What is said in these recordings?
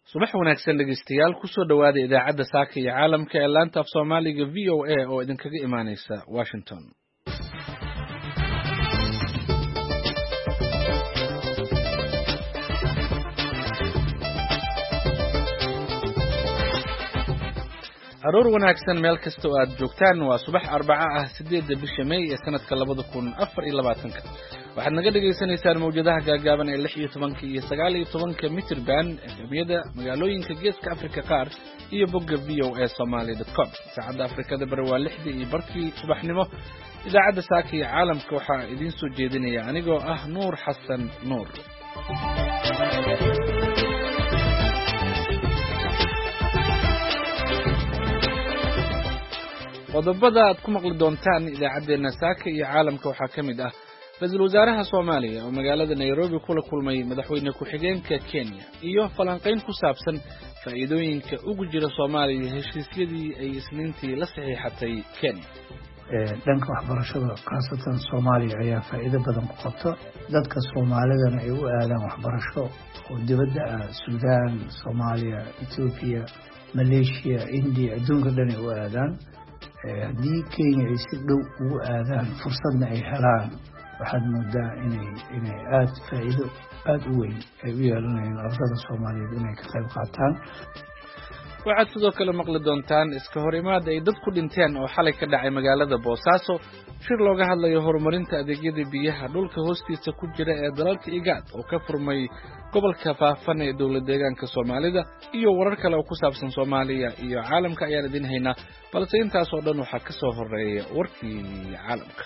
subax wanaagsan dhegeystayaal kusoo dhawaada idaacadda saaka iyo caalamka ee laanta af Soomaaliga VOA oo idinkaga imaaneysa Washington. aroor wanaagsan meel kasta oo aad joogtaan waa subax Arbaca ah 8 bisha May ee sanadka 2024 waxaad naga dhageysanaysaan mawjadaha gaagaaban ee 16 iyo 19 mitir band efemiyada magaalooyinka geeska Afrika qaar iyo bogga voasomali.com saacadda Afrikada bari waa 6 iyo barkii subaxnimo idaacadda saaka iyo caalamka waxaa idin soo jeedinaya anigoo ah Nuur Xasan Nuur. qodobada aad ku maqli doontaan idaacadeena saaka iyo caalamka waxaa ka mid ah ra'iisul wasaaraha Soomaaliya oo magaalada Nairobi kula kulmay madaxweyne ku-xigeenka Kenya iyo falanqayn ku saabsan faa'iidooyinka ugu jira Soomaaliya heshiisyadii ay isniintii la saxiixatay Kenya. dhanka waxbarashada khaasatan Soomaaliya ayaa faa'iido badan ku qabta dadka Soomaalidana ay u aadaan waxbarasho oo dibadda ah Suudaan, Soomaaliya, Ethiopia, Malaysia, India adduunka dhan ay u aadaan. haddii Kenya ay si dhow ugu aadaan fursadna ay helaan waxaad moodaa inay aad faa'iido aad u weyn ay u yeelanayaan ardada Soomaaliyeed inay ka qayb qaataan. waxaad sidoo kale maqli doontaan iska horimaad ay dad ku dhinteen oo xalay ka dhacay magaalada Boosaaso shir looga hadlayo horumarinta adeegyada biyaha dhulka hoostiisa ku jira ee dalalka IGAD oo ka furmay gobolka Faafan ee dowlad deegaanka Soomaalida iyo warar kale oo ku saabsan Soomaaliya iyo caalamka ayaan idin haynaa balse intaas oo dhan waxaa ka soo horeeya warkii caalamka.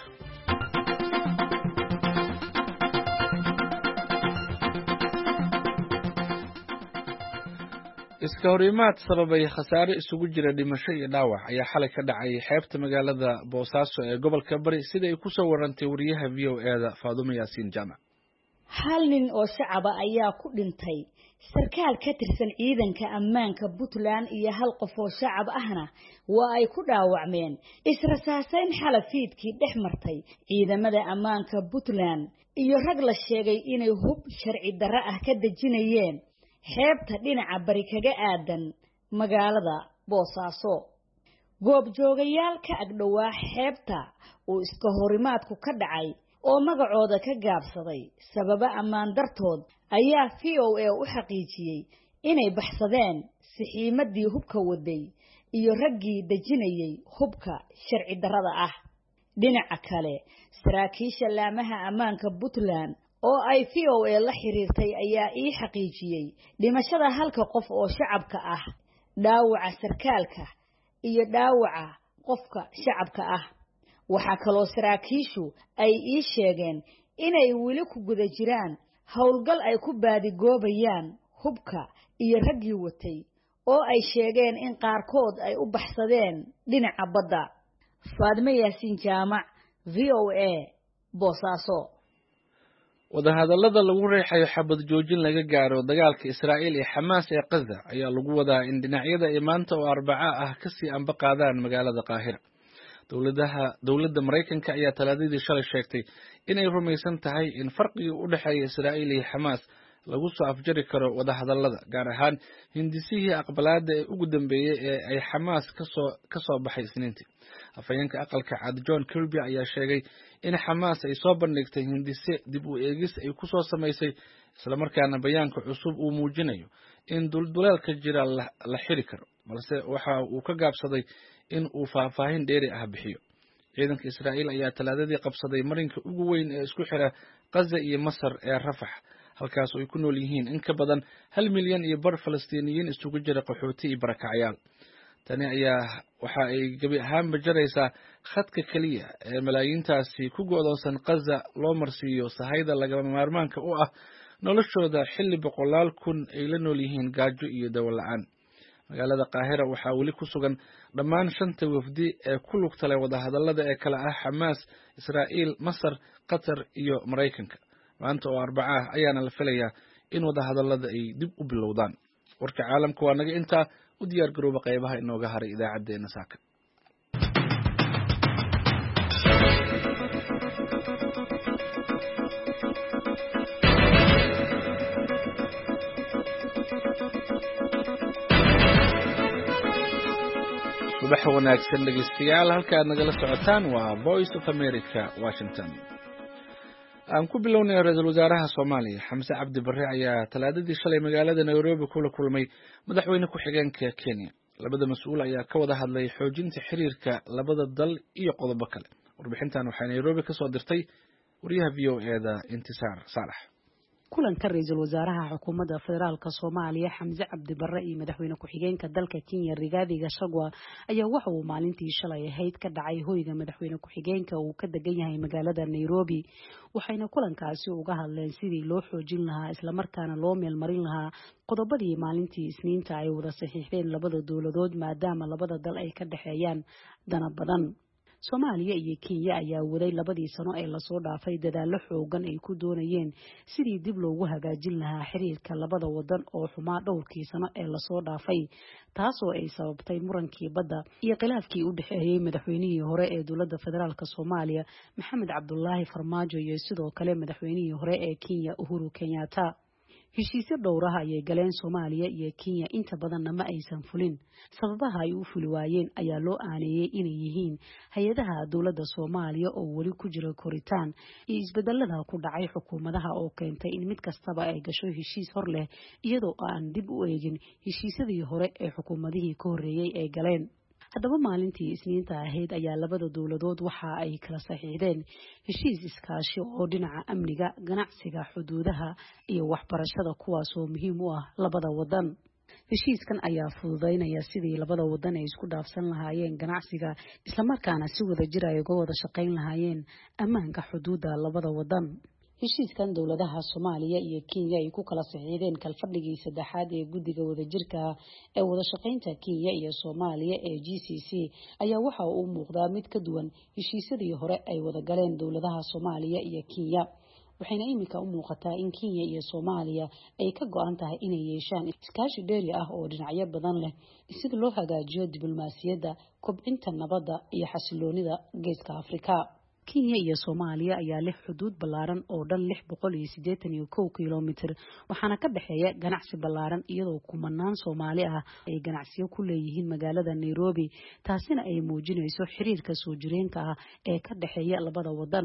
iska horimaad sababay khasaare isugu jira dhimasho iyo dhaawac ayaa xalay ka dhacay xeebta magaalada Boosaaso ee gobolka Bari sida ay ku soo warantay wariyaha VOA-da Faadumo Yaasiin Jaamac. hal nin oo shacab ayaa ku dhintay sarkaal ka tirsan ciidanka ammaanka Puntland iyo hal qof oo shacab ahna waa ay ku dhaawacmeen israsaasayn xalafiidkii dhex martay ciidamada ammaanka Puntland iyo rag la sheegay inay hub sharci darro ah ka dejinayeen xeebta dhinaca bari kaga aadan magaalada Boosaaso. goobjoogayaal ka agdhowaa xeebta oo iska horimaadku ka dhacay oo magacooda ka gaabsaday sababa ammaan dartood ayaa VOA u xaqiijiyay inay baxsadeen sixiimadii hubka waday iyo raggii dejinayay hubka sharci darrada ah. dhinaca kale saraakiisha laamaha ammaanka Puntland oo ay VOA la xiriirtay ayaa ii xaqiijiyay dhimashada halka qof oo shacabka ah, dhaawaca sarkaalka iyo dhaawaca qofka shacabka ah. waxa kaloo saraakiishu ay ii sheegeen inay weli ku guda jiraan howlgal ay ku baadigoobayaan hubka iyo raggii watay oo ay sheegeen in qaarkood ay u baxsadeen dhinaca badda. Faadumo Yaasiin Jaamac, VOA, Boosaaso. wadahadallada lagu reexayo xabad joojin laga gaaro dagaalka Israa'iil iyo Xamaas ee Gaza ayaa lagu wadaa in dhinacyada ay maanta oo Arbaca ah ka sii amba qaadaan magaalada Qaahira. dowladda Mareykanka ayaa talaadadii shalay sheegtay inay rumaysan tahay in farqiga u dhaxeeya Israa'iil iyo Xamaas lagu soo afjari karo wadahadallada gaar ahaan hindisihii aqbalaadda ee ugu dambeeyay ee ay Xamaas ka soo baxay Isniintii. afhayeenka aqalka cad John Kirby ayaa sheegay in Xamaas ay soo bandhigtay hindise dib u eegis ay ku soo samaysay isla markaana bayaanka cusub uu muujinayo in dulduleelka jira la xiri karo balse waxa uu ka gaabsaday in uu faahfaahin dheeri ah bixiyo. ciidanka Israa'iil ayaa talaadadii qabsaday marinka ugu weyn ee isku xira Gaza iyo Masar ee Rafax halkaas oo ay ku nool yihiin in ka badan 1 milyan iyo bar Falastiiniyiin isugu jira qaxooti iyo barakacyaal. tani ayaa waxa ay gabi ahaanba jaraysaa khadka kaliya ee malaayiintaasi ku go'doonsan Gaza loo marsiiyo sahayda lagama maarmaanka u ah noloshooda xilli boqolaal kun ay la nool yihiin gaajo iyo dawo la'aan. magaalada Qaahira waxaa weli ku sugan dhammaan 5 wafdi ee ku lugta leh wadahadallada ee kala ah Xamaas, Israa'iil, Masar, Qatar iyo Mareykanka. maanta oo Arbaca ah ayaana la filayaa in wadahadallada ay dib u bilowdaan. warka caalamka waa naga intaa u diyaar garooba qaybaha inooga haray idaacadeena saaka. subax wanaagsan dhegeystayaal halka aad nagala socotaan waa Voice of America Washington. aan ku bilownay ra'iisul wasaaraha Soomaaliya Xamse Cabdi Barre ayaa talaadadii shalay magaalada Nairobi kula kulmay madaxweyne ku xigeenka Kenya. labada mas'uul ayaa ka wada hadlay xoojinta xiriirka labada dal iyo qodobo kale. warbixintan waxay Nairobi ka soo dirtay wariyaha VOA-da Intisaar Saalax. kulanka ra'iisul wasaaraha xukuumadda federaalka Soomaaliya Xamse Cabdi Barre iyo madaxweyne ku xigeenka dalka Kenya Rigathi Gachagua ayaa waxa uu maalintii shalay ahayd ka dhacay hoyga madaxweyne ku xigeenka uu ka degan yahay magaalada Nairobi waxayna kulankaasi uga hadleen sidii loo xoojin lahaa isla markaana loo meel marin lahaa qodobadii maalintii Isniinta ay wada saxiixdeen labada dawladood maadaama labada dal ay ka dhaxeeyaan dana badan. Soomaaliya iyo Kenya ayaa waday labadii sano ee la soo dhaafay dadaalo xoogan ay ku doonayeen sidii dib loogu hagaajin lahaa xiriirka labada wadan oo xumaa dhowrkii sano ee la soo dhaafay taasoo ay sababtay murankii badda iyo khilaafkii u dhaxeeyay madaxweynihii hore ee dowladda federaalka Soomaaliya Maxamed Cabdullaahi Farmaajo iyo sidoo kale madaxweynihii hore ee Kenya Uhuru Kenyatta. heshiisyo dhowraha ayay galeen Soomaaliya iyo Kenya inta badanna ma aysan fulin sababaha ay u fuli waayeen ayaa loo aaneeyay inay yihiin hay'adaha dowladda Soomaaliya oo wali ku jira koritaan iyo isbedelada ku dhacay xukuumadaha oo keentay in mid kastaba ay gasho heshiis hor leh iyadoo aan dib u eegin heshiisyadii hore ee xukuumadihii ka horreeyay ay galeen. haddaba maalintii Isniinta ahayd ayaa labada dawladood waxa ay kala saxiixdeen heshiis iskaashi oo dhinaca amniga, ganacsiga, xuduudaha iyo waxbarashada kuwaas oo muhiim u ah labada wadan. heshiiskan ayaa fududeynaya sidii labada wadan ay isku dhaafsan lahaayeen ganacsiga isla markaana si wada jir ay uga wada shaqayn lahaayeen ammaanka xuduudda labada wadan. heshiiskan dawladaha Soomaaliya iyo Kenya ay ku kala saxiixdeen kalfadhigii saddexaad ee guddiga wadajirka ee wada shaqaynta Kenya iyo Soomaaliya ee GCC ayaa waxa uu muuqdaa mid ka duwan heshiisyadii hore ay wada galeen dawladaha Soomaaliya iyo Kenya. waxayna imika u muuqataa in Kenya iyo Soomaaliya ay ka go'an tahay inay yeeshaan iskaashi dheeri ah oo dhinacyo badan leh si loo hagaajiyo diblomaasiyadda, kobcinta nabadda iyo xasiloonida Geeska Afrika. Kenya iyo Soomaaliya ayaa leh xuduud ballaaran oo dhan 681 kiiloomitir waxaana ka dhaxeeya ganacsi ballaaran iyadoo kumanaan Soomaali ah ay ganacsiyo ku leeyihiin magaalada Nairobi taasina ay muujinayso xiriirka soo jireenka ah ee ka dhaxeeya labada wadan.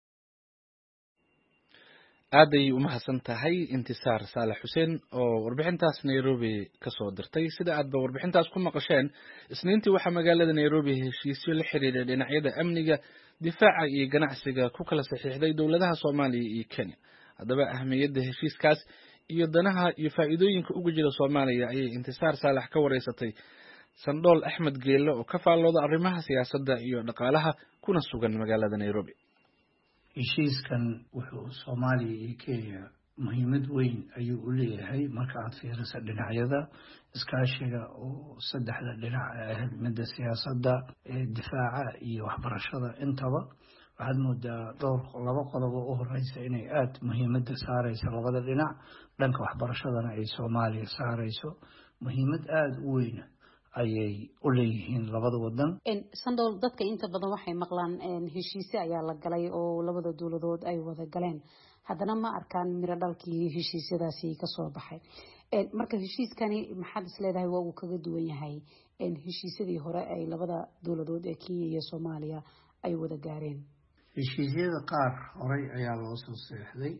aaday u mahadsan tahay Intisaar Saalax Xuseen oo warbixintaas Nairobi ka soo dirtay. sida aad ba warbixintaas ku maqasheen Isniintii waxa magaalada Nairobi heshiisyo la xiriira dhinacyada amniga, difaaca iyo ganacsiga ku kala saxiixday dawladaha Soomaaliya iyo Kenya. haddaba ahmiyadda heshiiskaas iyo danaha iyo faa'iidooyinka ugu jira Soomaaliya ayay Intisaar Saalax ka wareysatay Sandhool Axmed Geelle oo ka faallooda arrimaha siyaasadda iyo dhaqaalaha kuna sugan magaalada Nairobi. heshiiskan wuxuu Soomaaliya iyo Kenya muhiimad weyn ayuu u leeyahay marka aad fiiriso dhinacyada iskaashiga oo saddexda dhinac ah midda siyaasadda, difaaca iyo waxbarashada intaba. waxaad moodaa laba qodob oo horeysa inay aad muhiimadda saarayso labada dhinac. dhanka waxbarashadana ay Soomaaliya saarayso muhiimad aad u weyn ayay u leeyihiin labada wadan. Sandhool, dadka inta badan waxay maqlaan heshiisyo ayaa la galay oo labada dawladood ay wada galeen haddana ma arkaan miro dhalkii heshiisyadaasi ka soo baxay. marka heshiiskani maxaad isleedahay waa uu kaga duwan yahay heshiisyadii hore ay labada dawladood ee Kenya iyo Soomaaliya ay wada gaareen? heshiisyada qaar horey ayaa loo soo saxiixday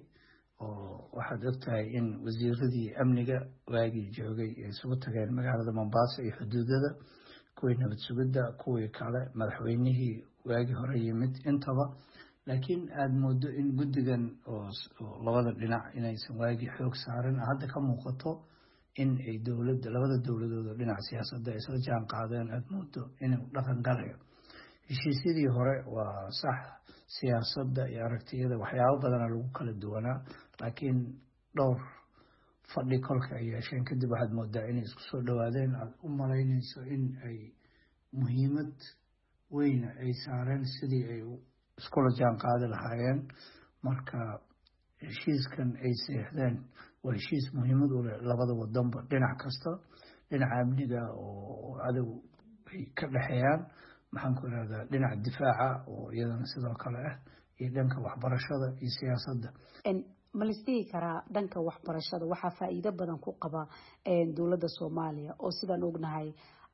oo waxaad ogtahay in wasiiradii amniga waagii joogay ay isugu tageen magaalada Mombasa iyo xuduudada, kuwii nabad sugidda, kuwii kale madaxweynihii waagii hore yimid intaba. laakiin aad moodo in guddigan oo labada dhinac inaysan waagii xoog saarin hadda ka muuqato in ay labada dawladood oo dhinac siyaasadda ay isla jaan qaadeen. aad moodo inuu dhaqan galayo. heshiisyadii hore waa sax, siyaasadda iyo aragtiyada waxyaabo badana lagu kala duwanaa, laakiin dhowr fadhi kolka ay yeesheen kadib waxaad moodaa inay isku soo dhawaadeen. aad u malaynayso in ay muhiimad weyn ay saareen sidii ay iskula jaan qaadi lahaayeen. marka heshiiskan ay saxiixdeen waa heshiis muhiimad u leh labada wadanba dhinac kasta. dhinaca amniga oo cadow ay ka dhaxeeyaan, maxaan ku irahdaa dhinaca difaaca oo iyadana sidoo kale ah, iyo dhanka waxbarashada iyo siyaasadda. ma la isdhihi karaa dhanka waxbarashada waxaa faa'iido badan ku qaba dawladda Soomaaliya oo sidaan ognahay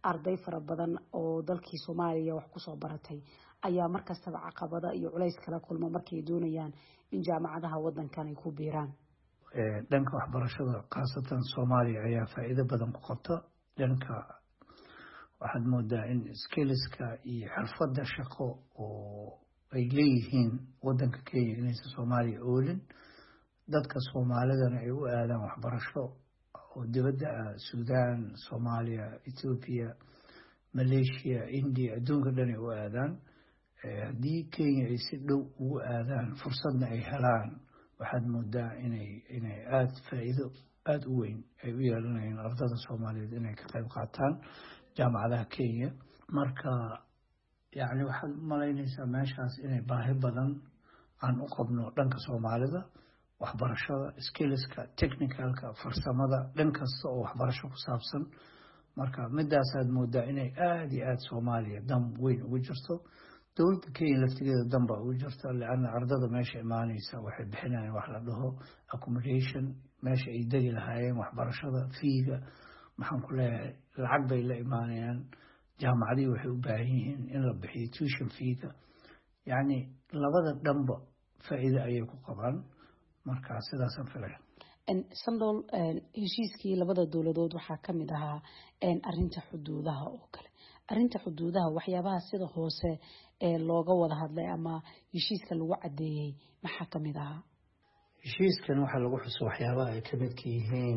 arday fara badan oo dalkii Soomaaliya wax ku soo baratay ayaa markastaba caqabada iyo culays kala kulma markay doonayaan in jaamacadaha wadankan ay ku biiraan. dhanka waxbarashada qaasatan Soomaaliya ayaa faa'iido badan ku qabta. dhanka waxaad moodaa in skillska iyo xirfadda shaqo oo ay leeyihiin wadanka Kenya inaysan Soomaaliya oolin. dadka Soomaalidana ay u aadaan waxbarasho oo dibadda Suudaan, Soomaaliya, Ethiopia, Malaysia, India, adduunka dhan ay u aadaan. haddii Kenya ay si dhow ugu aadaan fursadna ay helaan waxaad moodaa inay faa'iido aad u weyn ay u yeelanayaan ardada Soomaaliyeed inay ka qayb qaataan jaamacadaha Kenya. marka yacni waxaad malaynaysaa meeshaas inay baahi badan aan u qabno dhanka Soomaalida, waxbarashada, skillska, technicalka, farsamada, dhan kasta oo waxbarasho ku saabsan. marka midaasaad moodaa inay aad iyo aad Soomaaliya dan weyn ugu jirto. dowladda Kenya laftigeeda dan baa ugu jirta leanna ardada meesha imaanaysa waxay bixinayaan wax la dhaho accommodation, meesha ay degi lahaayeen, waxbarashada, fiiga, maxaan ku leeyahay lacag bay la imaanayaan. jaamacadii waxay u baahan yihiin in la bixiyo tuition fiiga. yacni labada dhanba faa'iido ayay ku qabaan. marka sidaasaan filaya. Sandol, heshiiskii labada dowladood waxaa ka mid ahaa arinta xuduudaha oo kale. arinta xuduudaha waxyaabaha sida hoose ee looga wada hadlay ama heshiiska lagu cadeeyay maxaa ka mid ahaa? heshiiskan waxaa lagu xuso waxyaabaha ay ka midka yihiin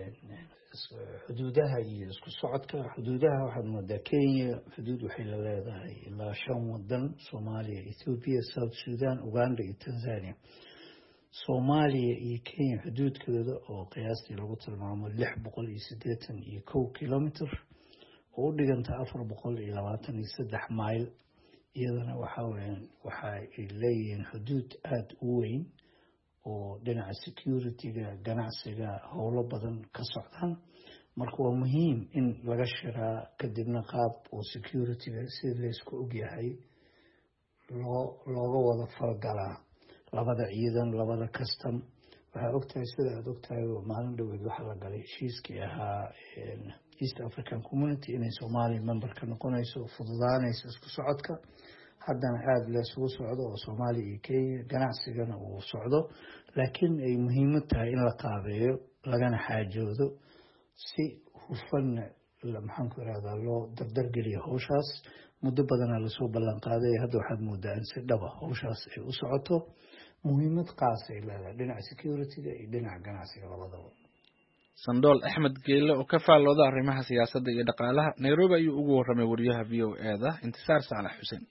xuduudaha iyo isku socodka. xuduudaha waxaad moodaa Kenya xuduud waxay la leedahay ilaa 5 wadan: Soomaaliya, Ethiopia, South Sudan, Uganda iyo Tanzania. Soomaaliya iyo Kenya xuduudkooda oo qiyaastii lagu tilmaamo 681 kilomitir oo u dhiganta 423 mayl. iyadana waxa ay leeyihiin xuduud aad u weyn oo dhinaca security-ga, ganacsiga, howlo badan ka socdaan. marka waa muhiim in laga shiraa kadibna qaab oo security-ga si la isku ogyahay looga wada falgalaa labada ciidan, labada custom. waxaa ogtahay sida aad ogtahay maalin dhaweed waxaa la galay heshiiskii ahaa East African Community inay Soomaaliya member ka noqonayso, fududaanayso isku socodka. haddana aad la isugu socdo oo Soomaaliya iyo Kenya ganacsigana uu socdo, laakiin ay muhiimad tahay in la qaabeeyo lagana xaajoodo si hufan maxaan ku iraadaa loo dardargeliyo hawshaas. muddo badana lasoo ballan qaaday, hadda waxaad moodaa in si dhaba hawshaas ay u socoto. muhiimad qaas ay leedahay dhinaca security-ga iyo dhinaca ganacsiga labadaba. Sandol Axmed Geele oo ka faallooda arrimaha siyaasadda iyo dhaqaalaha Nairobi ayuu ugu warramay wariyaha VOA-da Intisaar Saalax Xuseen.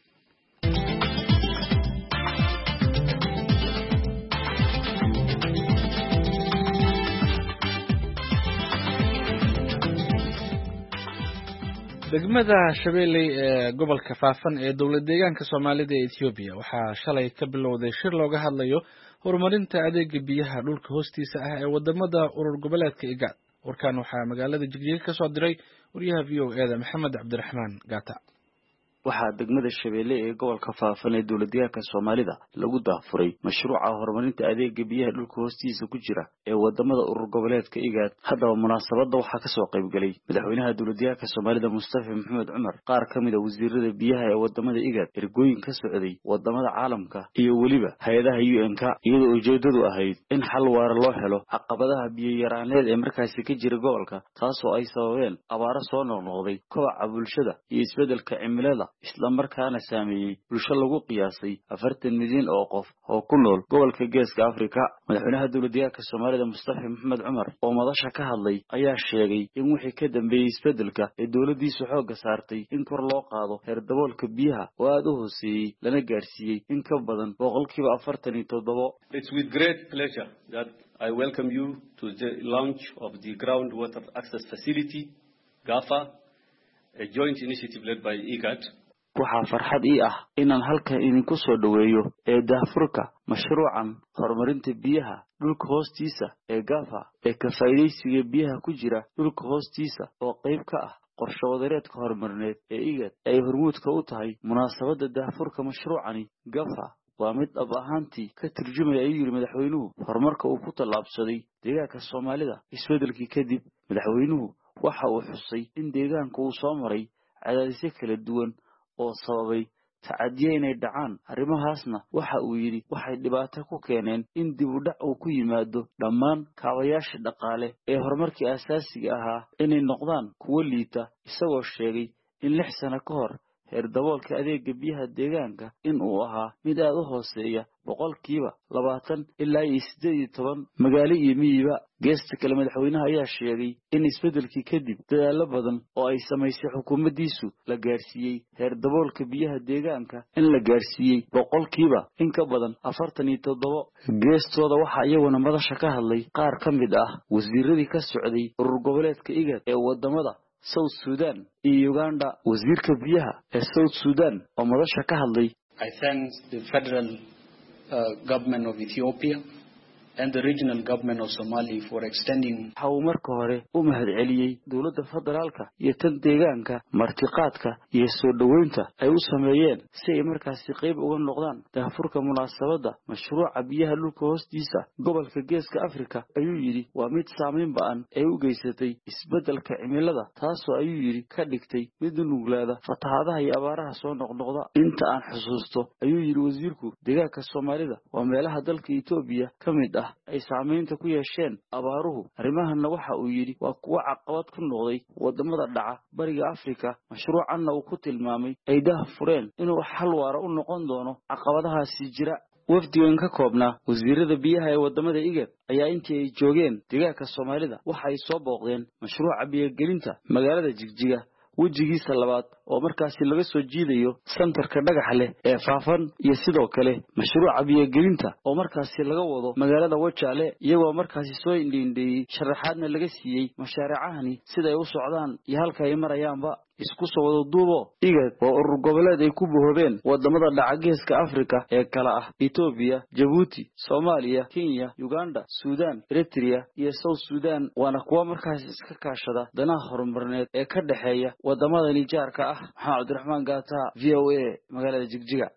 degmada Shabeelle ee gobolka Faafan ee dowlad deegaanka Soomaalida ee Ethiopia waxaa shalay ka bilowday shir looga hadlayo horumarinta adeega biyaha dhulka hoostiisa ah ee wadamada urur goboleedka IGAD. warkan waxaa magaalada Jigjiga ka soo diray wariyaha VOA-da Maxamed Cabdiraxmaan Gaata. waxaa degmada Shabeelle ee gobolka Faafan ee dowladdeegaanka Soomaalida lagu daafuray mashruuca horumarinta adeega biyaha dhulka hoostiisa ku jira ee wadamada urur goboleedka IGAD. haddaba munaasabadda waxaa ka soo qayb galay madaxweynaha dowladdeegaanka Soomaalida Mustafa Maxamed Cumar, qaar ka mid ah wasiirada biyaha ee wadamada IGAD, ergooyin ka socday wadamada caalamka iyo weliba hay'adaha UN-k, iyadoo ujeedadu ahayd in xal waara loo helo caqabadaha biyo yaraaneed ee markaasi ka jira gobolka, taasoo ay sababeen abaaro soo noqnoqday, kobaca bulshada iyo isbeddelka cimilada, isla markaana saameeyay bulsho lagu qiyaasay 40 milyan oo qof oo ku nool gobolka Geeska Afrika. madaxweynaha dowladdeegaanka Soomaalida Mustafa Maxamed Cumar oo madasha ka hadlay ayaa sheegay in wixii ka dambeeyay isbeddelka ee dowladdiisu xoogga saartay in kor loo qaado heer daboolka biyaha oo aad u hooseeyay lana gaarsiiyay in ka badan 47%. It's with great pleasure that I welcome you to the launch of the Groundwater Access Facility, GAFA, a joint initiative led by IGAD. waxaa farxad ii ah inaan halkan idinku soo dhaweeyo ee daafurka mashruucan horumarinta biyaha dhulka hoostiisa ee GAFA ee ka faa'iideysiga biyaha ku jira dhulka hoostiisa oo qayb ka ah qorshe wadareedka horumarineed ee IGAD ay hormuudka u tahay. munaasabadda daafurka mashruucani GAFA waa mid dhab ahaantii ka turjumaya ayuu yiri madaxweynuhu horumarka uu ku tallaabsaday deegaanka Soomaalida isbeddelkii kadib. madaxweynuhu waxa uu xusay in deegaanka uu soo maray cadaadisyo kala duwan oo sababay tacadiye inay dhacaan. arrimahaasna waxa uu yidhi waxay dhibaato ku keeneen in dib u dhac uu ku yimaado dhammaan kaabayaasha dhaqaale ee horumarkii aasaasiga ahaa inay noqdaan kuwo liita, isagoo sheegay in 6 sano ka hor heer daboolka adeega biyaha deegaanka in uu ahaa mid aad u hooseeya 20% ilaa 18 magaalo iyo miyiba. geesta kale madaxweynaha ayaa sheegay in isbeddelkii kadib dadaalo badan oo ay samaysay xukuumaddiisu la gaarsiiyey heer daboolka biyaha deegaanka in la gaarsiiyey 100% in ka badan 47. geestooda waxaa iyaguna madasha ka hadlay qaar ka mid ah wasiiradii ka socday urur goboleedka IGAD ee wadamada South Sudan iyo Uganda. wasiirka biyaha ee South Sudan oo madasha ka hadlay I thank the federal government of Ethiopia and the regional government of Somalia for extending. waxa uu marka hore u mahadceliyey dowladda federaalka iyo tan deegaanka martiqaadka iyo soo dhaweynta ay u sameeyeen si ay markaasi qayb uga noqdaan daahfurka munaasabadda mashruuca biyaha dhulka hoostiisa gobolka Geeska Afrika. ayuu yidhi waa mid saameyn ba'an ay u geysatay isbeddelka cimilada, taasoo ayuu yidhi ka dhigtay mid nuglaada fatahaadaha iyo abaaraha soo noqnoqda. inta aan xusuusto ayuu yidhi wasiirku, deegaanka Soomaalida waa meelaha dalka Itoobiya ka mid ah ay saameynta ku yeesheen abaaruhu. arrimahana waxa uu yidhi waa kuwa caqabad ku noqday wadamada dhaca bariga Afrika. mashruucanna uu ku tilmaamay ay daahfureen inuu xal waara u noqon doono caqabadahaasi jira. wafdigan ka koobnaa wasiirada biyaha ee wadamada IGAD ayaa intii ay joogeen deegaanka Soomaalida waxa ay soo booqdeen mashruuca biyagelinta magaalada Jigjiga wejigiisa labaad oo markaasi laga soo jiidayo santarka dhagaxa leh ee Faafan, iyo sidoo kale mashruuca biyagelinta oo markaasi laga wado magaalada Wajaale, iyagoo markaasi soo indhiindheeyey sharaxaadna laga siiyey mashaariicahani sida ay u socdaan iyo halka ay marayaanba. isku soo wada duubo IGAD waa urur goboleed ay ku boobeen wadamada dhaca Geeska Afrika ee kala ah Ethiopia, Djibouti, Soomaaliya, Kenya, Uganda, Sudan, Eritrea iyo South Sudan. waana kuwa markaas iska kaashada danaha horumarineed ee ka dhaxeeya wadamada nijaarka ah. maxamed cabdiraxmaan gaata, VOA, magaalada Jigjiga.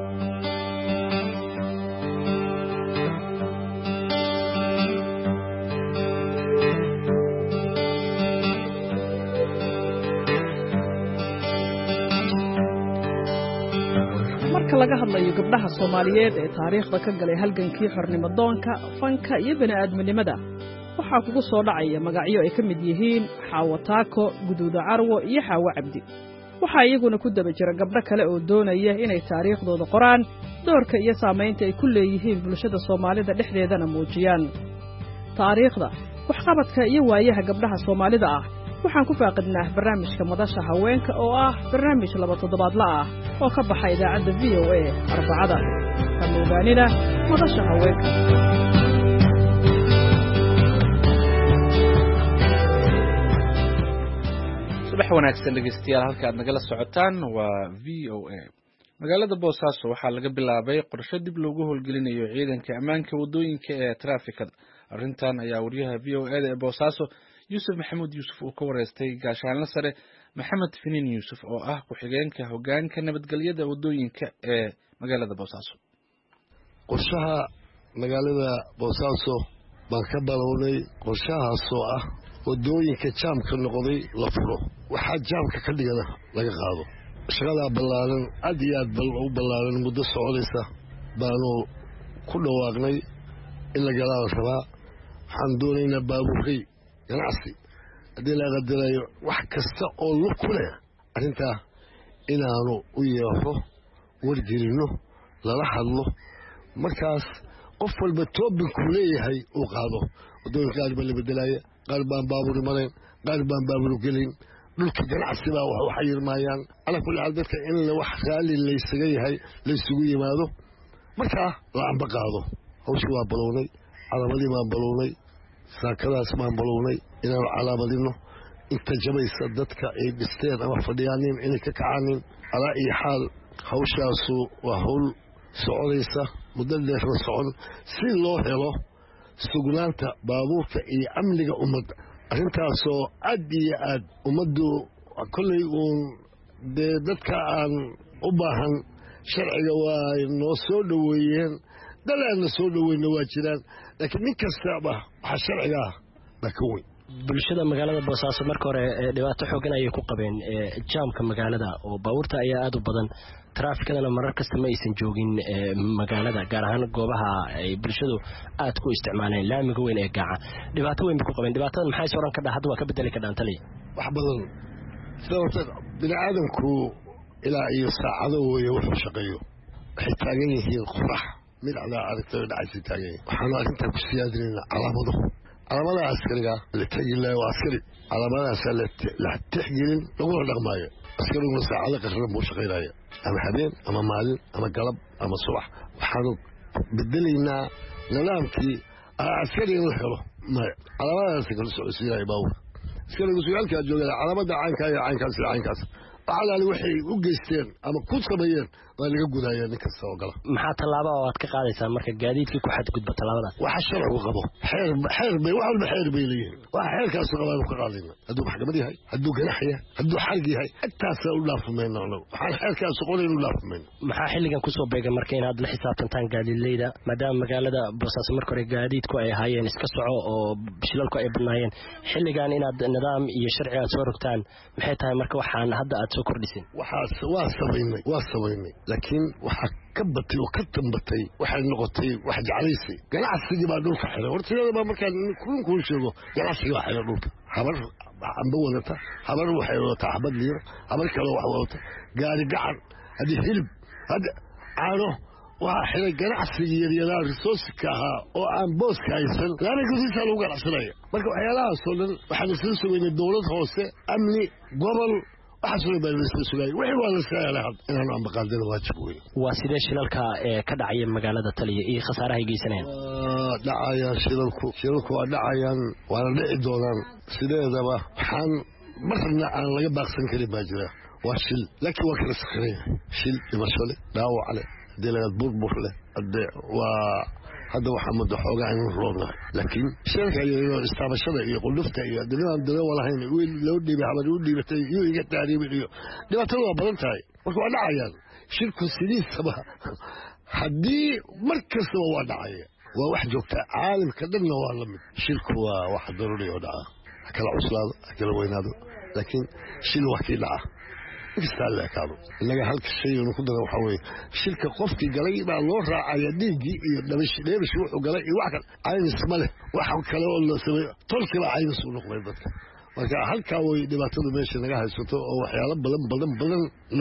marka laga hadlayo gabdhaha Soomaaliyeed ee taariikhda ka galay halgankii xornimo doonka, fanka iyo bini'aadminimada, waxaa kugu soo dhacaya magacyo ay ka mid yihiin Xaawo Taako, Guduuda Carwo iyo Xaawo Cabdi. waxaa iyaguna ku daba jira gabdho kale oo doonaya inay taariikhdooda qoraan, doorka iyo saamaynta ay ku leeyihiin bulshada Soomaalida dhexdeedana muujiyaan. taariikhda, waxqabadka iyo waayaha gabdhaha Soomaalida ah waxaan ku faaqidnaa barnaamijka Madasha Haweenka oo ah barnaamij 2 toddobaadla ah oo ka baxa idaacadda VOA Arbacada. ka moogaanina Madasha Haweenka. subax wanaagsan dhegeystayaal, halka aad nagala socotaan waa VOA. magaalada Boosaaso waxaa laga bilaabay qorshe dib loogu howlgelinayo ciidanka ammaanka wadooyinka ee traafikada. arrintan ayaa wariyaha VOA ee Boosaaso Yusuf Maxamuud Yusuf uu ka wareystay gaashaanle sare Maxamed Finiin Yusuf oo ah ku-xigeenka hoggaanka nabadgelyada wadooyinka ee magaalada Boosaaso. qorshaha magaalada Boosaaso baan ka bilownay qorshahaasoo ah wadooyinka jaamka noqday la furo, waxaa jaamka ka dhigana laga qaado. shaqada ballaaran aad iyo aad u ballaaran muddo socodaysa baanu ku dhawaaqnay in la galaa rabaa. waxaan doonaynaa baabuurkay ganacsi haddii la qadarayo wax kasta oo lug ku leh arrintaa inaanu u yeero wargelino, lala hadlo, markaas qof walba toobinku leeyahay uu qaado. wadooyinka qaar baa la bedelaya, qaar baan baabuur marayn, qaar baan baabuur gelin, dhulka ganacsi baa wax u xayirmayaan. ala kulli xaal dadka in wax qaali laysaga yahay laysugu yimaado, markaa la amba qaado. hawshii waa balownay, calaamadii baan balownay, saakadaas baan balownay inaanu calaamadino inta jabaysa dadka ay dhisteen ama fadhiyaanin inay ka kacaanin. alaa iyo xaal hawshaasu waa hawl soconaysa muddo dheerna socon si loo helo sugnaanta baabuurka iyo amniga ummadda. arrintaasoo aad iyo aad ummaddu kollay uun dee dadka aan u baahan sharciga waa noo soo dhoweeyeen, dalaanna soo dhoweyna waa jiraan, laakiin nin kastaba waxaa sharciga ah baa ka weyn. bulshada magaalada Boosaaso marka hore dhibaato xooggan ay ku qabeen jaamka magaalada oo baabuurta ayaa aad u badan traafikadana marar kasta ma aysan joogin magaalada gaar ahaan goobaha ay bulshadu aad ku isticmaaleen laamiga weyn ee gaaca dhibaato weyn ku qabeen dhibaatada maxay soo ran ka dhaxad waa ka bedeli ka dhaantaliya wax badan sababta bini'aadamku ilaa iyo saacado weeye wuxuu shaqeeyo waxay taagan yihiin qorax mid ala aragtay dhacay taagan waxaanu arrinta ku siyaadinayna calaamada askariga la tagilaa waa askari calaamadaas la tixgelin lagu dhaqmaayo askarigu saacado qarran buu shaqeynaya ama habeen ama maalin ama galab ama subax waxaanu bedelaynaa nidaamkii askariga inuu helo calaamadaas kala socodsiinaya baawur askarigu su'aalka joogada calaamada caanka iyo caankaas waxaalaali waxay u geysteen ama ku sameeyeen waa laga gudaaya nin kasta oo gala maxaa tallaabo oo aad ka qaadaysaa marka gaadiidkii ku xadgudba tallaabadaas waxa sharcigu qabo xeer bay wax walba xeer bay leeyihiin waxa xeerkaas qabaanu ka qaadayna hadduu maxkamad yahay hadduu ganax yahay hadduu xarig yahay intaasa u dhaafmayno anagu waxaan xeerkaas qorayn u dhaafmayno maxaa xilligan kusoo beegay marka inaad la xisaabtantaan gaadiidleyda maadaama magaalada Boosaaso marka hore gaadiidku ay ahaayeen iska soco oo shilalku ay badnaayeen xilligan inaad nidaam iyo sharci aad soo rogtaan maxay tahay marka waxaan hadda aad soo kordhisin waa sameynay laakiin waxa ka batay oo ka tambatay waxay noqotay wax jacaysi ganacsiga baa dhulka xiray hortiyada baa markaa kulunku sheego ganacsiga waxa xiray dhulka habar amba wadata habar waxay wadataa xabad liir habar kale wax wadata gaari gacan hadii hilib hada caano waxa xiray ganacsiga yaryada resource-ka ahaa oo aan booska haysan laana gudihiisa lagu ganacsanaya marka waxyaalahaas oo dhan waxaan isla sugaynay dowlad hoose amni gobol waxaasoo baalasoo sugay wixii waa la saayay inaan aan baqaadada waajib weey waa sidee shilalka ka dhacay magaalada taliya iyo khasaaraha ay geysaneen dhacaya shilalku waa dhacayaan waa dhici doonaan sideedaba waxaan marna aan laga baaqsan karin baa jira waa shil laakiin waa kala sakhraya shil dhimasho leh dhaawac leh dilad burbur leh waa hadda waxaa muddo xoogaa inuu roobnahay laakiin shirka iyo istaabashada iyo qulufta iyo dadaan dadaal walahayn loo dhiibay habar u dhiibatay iyo iga taariibin iyo dhibaatada waa badan tahay marka waa dhacayaan shirku sidiisaba haddii markastaba waa dhacaya waa wax joogta caalamka dhanna waa la mid shirku waa wax daruuri oo dhaca kala cuslaado kala weynaado laakiin shil waa kii dhaca istaal kaado inaga halka shay uu ku daro waxa weeye shilka qofkii galay baa loo raacaya dhiigi iyo dhabish wuxuu galay iyo wax kale aynis male waxa kale oo la sameeyo tolkiba aynis uu noqday dadka marka halka way dhibaatada meesha naga haysato oo waxyaalo badan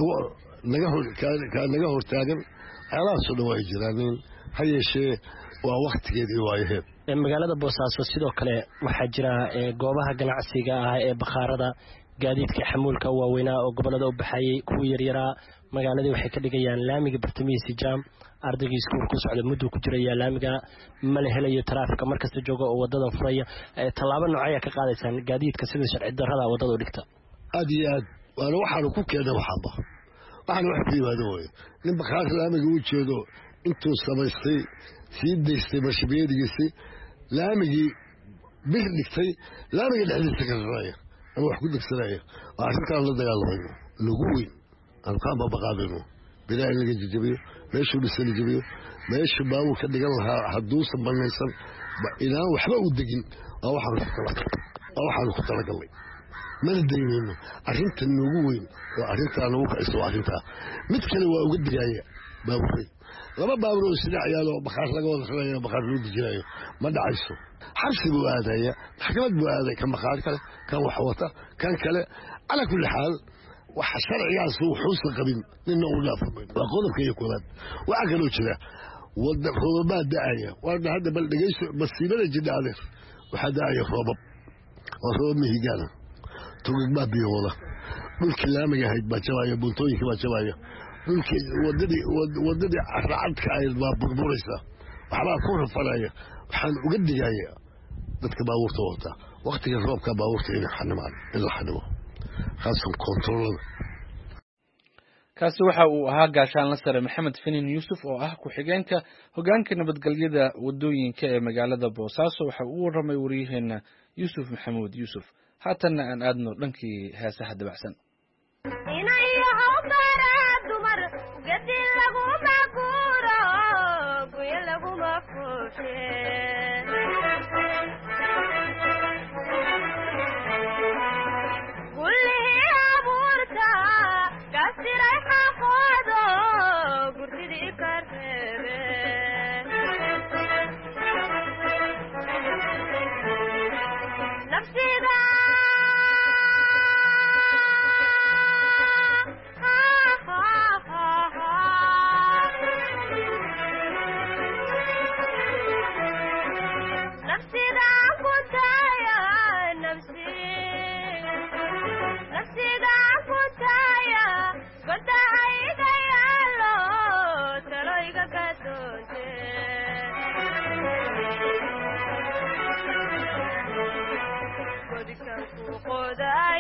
naga hortaagan xalaas oo way jiraan hayeeshee waa waqtigeedii waayaheed magaalada Boosaaso sidoo kale waxa jira goobaha ganacsiga ah ee bakhaarada gaadiidka xamuulka waaweynaa oo gobolada u baxayay kuwa yaryara magaalada waxay ka dhigayaan laamiga bartamihiisa jaam ardayga iskuulka socda muddo ku jiraya laamiga ma la helayo taraafika markasta jooga oo wadada furaya talaabo noocaya ka qaadaysan gaadiidka sida sharci darrada wadada u dhigta aad iyo aad waxaan ku keenay waxaan wax ku yimaado way nin bakhaar laamiga u jeedo intuu samaystay sii deystay mashabiyeedigiisii laamigii bir dhigtay laamiga dhexdiisa ka raraya ama wax ku degsanaya waa arrintaan la dagaalamayno lagu weyn aan kaan babaqaadayno bilaa in laga jajabiyo meeshuu dhisan la jabiyo meeshu baabuu ka dhigan lahaa hadduusan banaysan inaan waxba u degin waa waxaanu ku talagalnay mana daynayno arrintan noogu weyn waa arrintaa nagu kacisa waa arrintaa mid kale waa uga digaya baaburay laba baabur oo sida ciyaalo bakhaar laga wada xirayo bakhaar loo dijinayo ma dhacayso xabsi buu aadaya maxkamad buu aaday kan bakhaar kale kan wax wata kan kale ala kulli xaal waxa sharcigaas wuxuu qabin inna uu dhaafay waa qodobka iyo koobaad waxa kaloo jira wada roobaa daaya wada hadda bal dhageyso masiibada jidaadeer waxa daaya roobab oo roob mihigaana tugig baa biyo wada dhulkii laamiga ahayd baa jabaya buntooyinka baa jabaya dhulkii wadadii caracadka ahayd baa burburaysa waxbaa ku rafanaya waxaan uga digayaa dadka baabuurta wata waqtiga roobka baabuurta in la xanimo khaasan kontroolada kaasi waxa uu ahaa gaashaanle sare maxamed finin yuusuf oo ah ku-xigeenka hogaanka nabadgelyada wadooyinka ee magaalada Boosaaso waxa uu waramay wariyaheena Yuusuf Maxamuud Yuusuf haatanna aan aadno dhankii heesaha dabacsan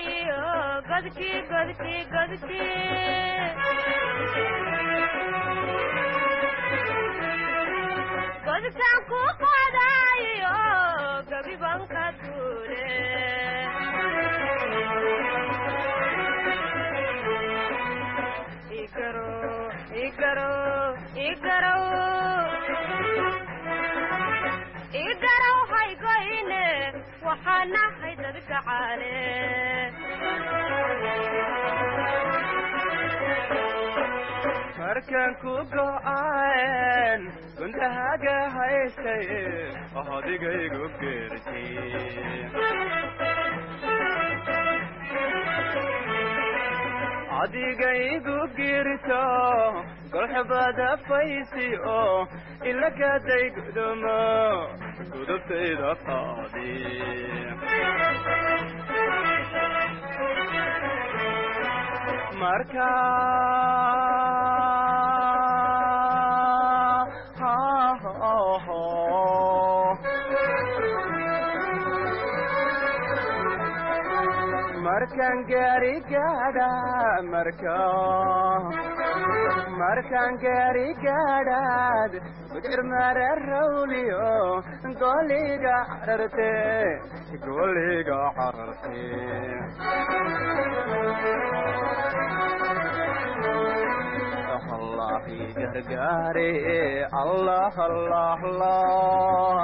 markaan ku go'aan guntahaaga haystay adigaygu geertay adigaygu geerto golxabada faysi oo ilakaday gudomo gudubtayda qaadi marka markaan gaari gaadha markaan gaari gaadhaad gudcir mara rawliyo goliga cararte allah gargaare allah allah allah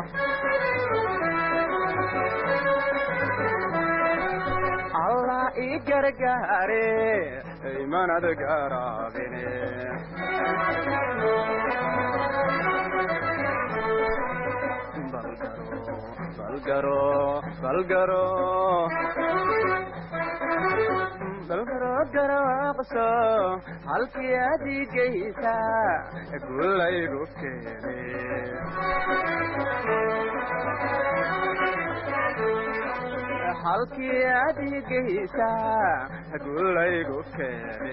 Allah I gargaare imanad garabine balgaro garaqso halkii adigaysa gulaygu keene halkii adigaysa gulaygu keene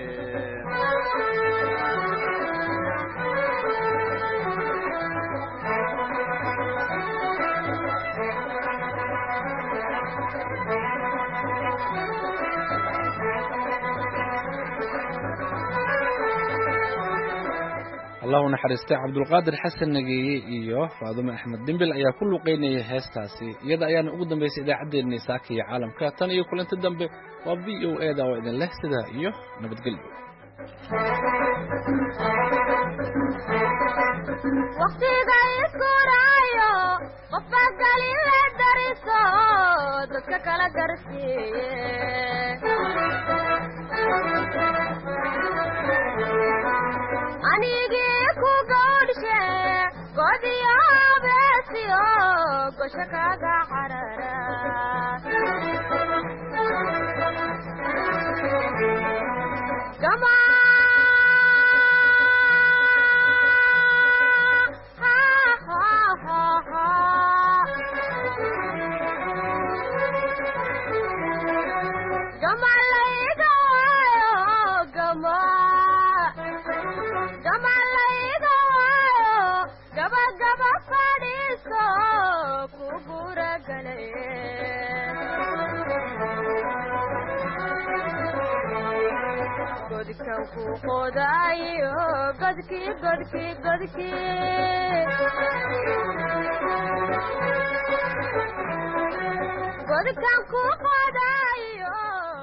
allahu naxariistay cabdulqaadir xasan nageeye iyo faadumo axmed dimbil ayaa ku luqeynayay heestaasi iyada ayaana ugu dambaysay idaacaddeenii saaka iyo caalamka tan iyo kulanti dambe waa v o a da oo idin leh sidaa iyo nabadgelyo waqtiga iskuraayo qofka galila dariso dadka kala garsiiye anigii ku gawdhishe godiyo beesiyo gosha kaga carara godkan ku qoda